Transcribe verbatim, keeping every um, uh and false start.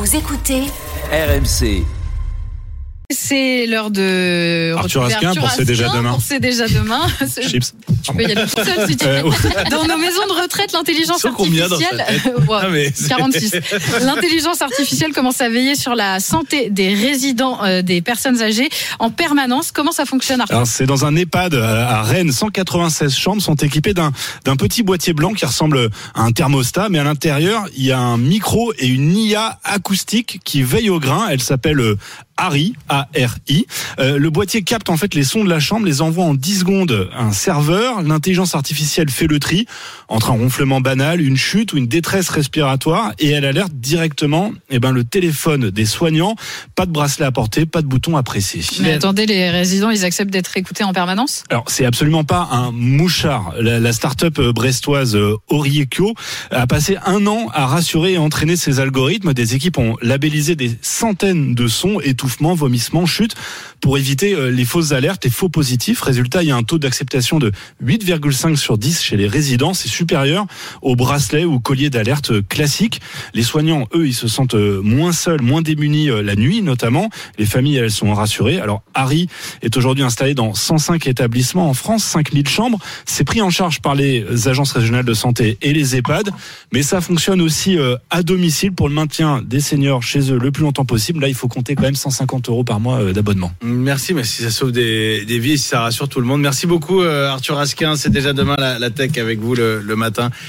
Vous écoutez R M C. C'est l'heure de Arthur Asquin pour C'est déjà demain. Pour C'est déjà demain. Chips. Tu peux y aller tout seul si tu veux. Euh, ouais. Dans nos maisons de retraite, l'intelligence Ils sont combien dans artificielle. sa tête Ouais, Ah, mais c'est- quarante-six. L'intelligence artificielle commence à veiller sur la santé des résidents, euh, des personnes âgées en permanence. Comment ça fonctionne, Arthur? Alors, c'est dans un EHPAD à Rennes. cent quatre-vingt-seize chambres sont équipées d'un, d'un petit boîtier blanc qui ressemble à un thermostat, mais à l'intérieur, il y a un micro et une I A acoustique qui veille au grain. Elle s'appelle Harry, A R I. Euh, le boîtier capte en fait les sons de la chambre, les envoie en dix secondes à un serveur. L'intelligence artificielle fait le tri entre un ronflement banal, une chute ou une détresse respiratoire et elle alerte directement eh ben, le téléphone des soignants. Pas de bracelet à porter, pas de bouton à presser. Mais attendez, les résidents, ils acceptent d'être écoutés en permanence? Alors, c'est absolument pas un mouchard. La, la start-up brestoise Oriekio a passé un an à rassurer et entraîner ses algorithmes. Des équipes ont labellisé des centaines de sons, étouffements, vomissements, chutes, pour éviter les fausses alertes, les faux positifs. Résultat, il y a un taux d'acceptation de huit virgule cinq sur dix chez les résidents. C'est supérieur aux bracelets ou colliers d'alerte classiques. Les soignants, eux, ils se sentent moins seuls, moins démunis la nuit, notamment. Les familles, elles sont rassurées. Alors, Harry est aujourd'hui installé dans cent cinq établissements en France, cinq mille chambres. C'est pris en charge par les agences régionales de santé et les EHPAD. Mais ça fonctionne aussi à domicile pour le maintien des seniors chez eux le plus longtemps possible. Là, il faut compter quand même cent cinquante euros par mois d'abonnement. Merci, mais si ça sauve des, des vies, si ça rassure tout le monde. Merci beaucoup, Arthur Asquin. C'est déjà demain la, la tech avec vous le, le matin.